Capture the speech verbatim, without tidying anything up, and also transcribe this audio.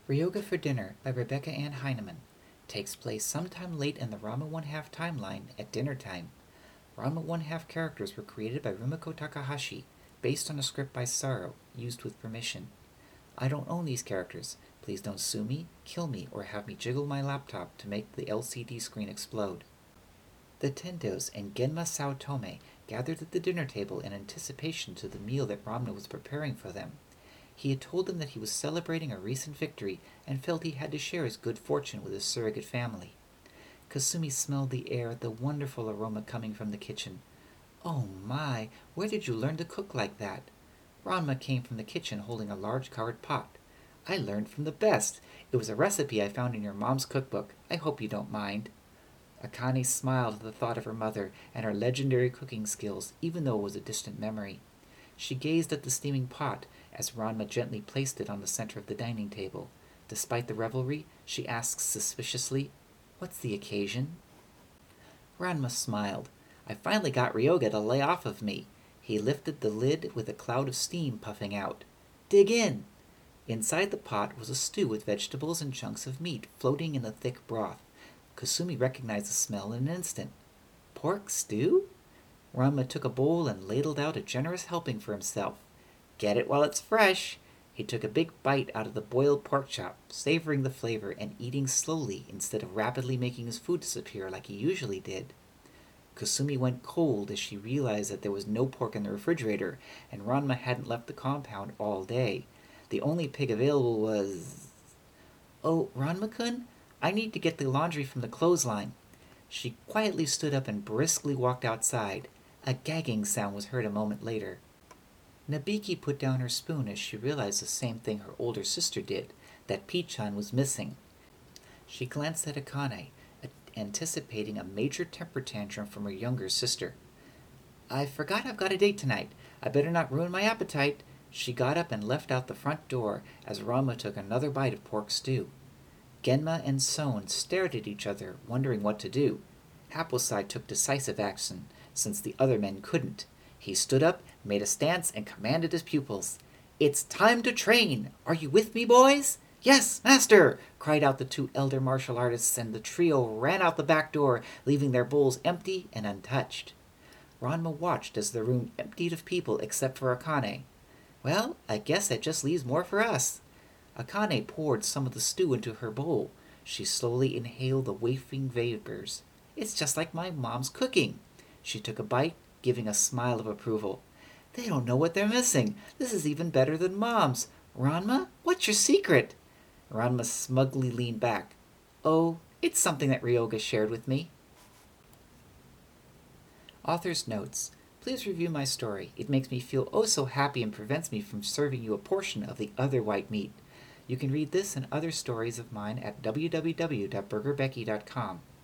Ryoga for Dinner by Rebecca Ann Heineman takes place sometime late in the Ranma one half timeline at dinner time. Ranma one half characters were created by Rumiko Takahashi, based on a script by Saro, used with permission. I don't own these characters. Please don't sue me, kill me, or have me jiggle my laptop to make the L C D screen explode. The Tendos and Genma Saotome gathered at the dinner table in anticipation to the meal that Ramna was preparing for them. He had told them that he was celebrating a recent victory and felt he had to share his good fortune with his surrogate family. Kasumi smelled the air, the wonderful aroma coming from the kitchen. "Oh my, where did you learn to cook like that?" Ranma came from the kitchen holding a large covered pot. "I learned from the best. It was a recipe I found in your mom's cookbook. I hope you don't mind." Akane smiled at the thought of her mother and her legendary cooking skills, even though it was a distant memory. She gazed at the steaming pot as Ranma gently placed it on the center of the dining table. Despite the revelry, she asked suspiciously, "What's the occasion?" Ranma smiled. "I finally got Ryoga to lay off of me." He lifted the lid with a cloud of steam puffing out. "Dig in!" Inside the pot was a stew with vegetables and chunks of meat floating in a thick broth. Kasumi recognized the smell in an instant. "Pork stew?" Ranma took a bowl and ladled out a generous helping for himself. "Get it while it's fresh." He took a big bite out of the boiled pork chop, savoring the flavor and eating slowly instead of rapidly making his food disappear like he usually did. Kasumi went cold as she realized that there was no pork in the refrigerator, and Ranma hadn't left the compound all day. The only pig available was... "Oh, Ranma-kun, I need to get the laundry from the clothesline." She quietly stood up and briskly walked outside. A gagging sound was heard a moment later. Nabiki put down her spoon as she realized the same thing her older sister did, that Pichan was missing. She glanced at Akane, anticipating a major temper tantrum from her younger sister. "I forgot I've got a date tonight. I better not ruin my appetite." She got up and left out the front door as Ranma took another bite of pork stew. Genma and Son stared at each other, wondering what to do. Happosai took decisive action, since the other men couldn't. He stood up, made a stance, and commanded his pupils. "It's time to train! Are you with me, boys?" "Yes, master!" cried out the two elder martial artists, and the trio ran out the back door, leaving their bowls empty and untouched. Ranma watched as the room emptied of people except for Akane. "Well, I guess that just leaves more for us." Akane poured some of the stew into her bowl. She slowly inhaled the wafting vapors. "It's just like my mom's cooking." She took a bite, giving a smile of approval. "They don't know what they're missing. This is even better than mom's. Ranma, what's your secret?" Ranma smugly leaned back. "Oh, it's something that Ryoga shared with me." Author's notes. Please review my story. It makes me feel oh so happy and prevents me from serving you a portion of the other white meat. You can read this and other stories of mine at w w w dot burger becky dot com.